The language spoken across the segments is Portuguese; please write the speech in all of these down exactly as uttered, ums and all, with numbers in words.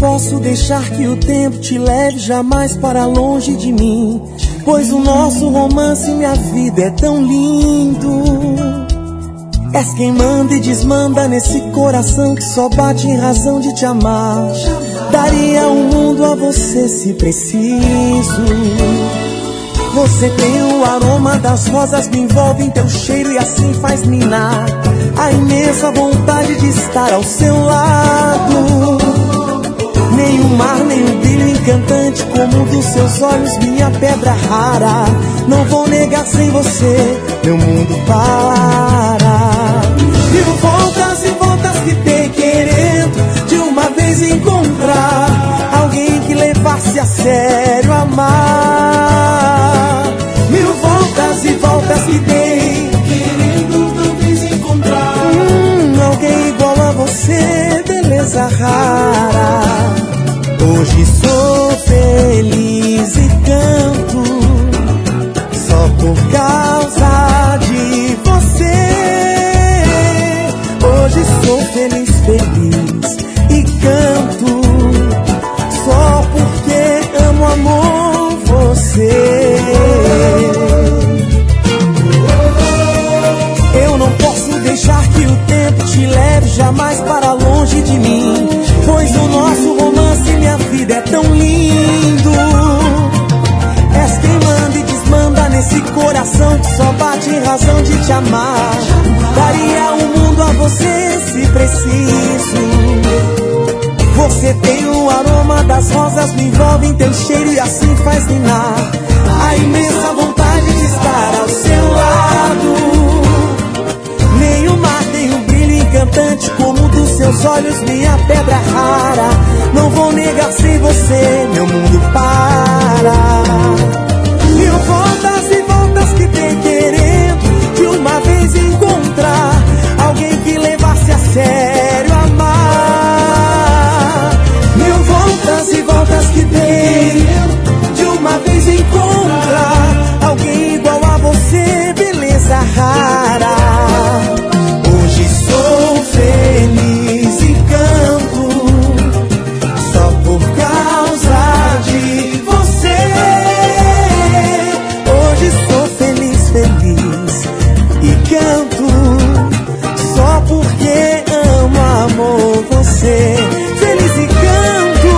posso deixar que o tempo te leve jamais para longe de mim, pois o nosso romance e minha vida é tão lindo. És quem manda e desmanda nesse coração que só bate em razão de te amar. Daria o mundo a você se preciso. Você tem o aroma das rosas, me envolve em teu cheiro e assim faz minar a imensa vontade de estar ao seu lado. Nem o mar, nem o brilho encantante como dos seus olhos, minha pedra rara. Não vou negar, sem você meu mundo para. Vivo voltas e voltas que tem querendo de uma vez encontrar alguém que levasse a sério amar. Mil voltas e voltas que dei querendo uma vez encontrar hum, alguém igual a você, beleza rara. Hoje sou feliz e canto só por causa de você. Hoje sou feliz, feliz e canto só porque amo, amor, você. Eu não posso deixar que o tempo te leve jamais para longe de mim, pois o nosso romance e minha vida é tão lindo. És quem manda e desmanda nesse coração que só bate em razão de te amar. Daria o mundo a você se preciso. Você tem o aroma das rosas, me envolve em teu cheiro e assim faz minar a imensa vontade de estar ao seu lado. Nem o mar, nem o brilho encantante como dos seus olhos, minha pedra rara. Não vou negar, sem você meu mundo para. Mil voltas e voltas que tem querendo de uma vez encontrar alguém que levasse a sério amar. Mil voltas e voltas que tem de uma vez encontrar alguém igual a você, beleza rara. Hoje sou feliz e canto só por causa de você. Hoje sou feliz, feliz e canto só porque amo, amor, você. Feliz e canto,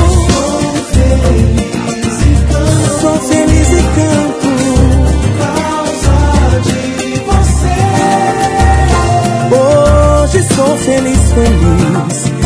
sou feliz e canto por causa de você. Hoje sou feliz, feliz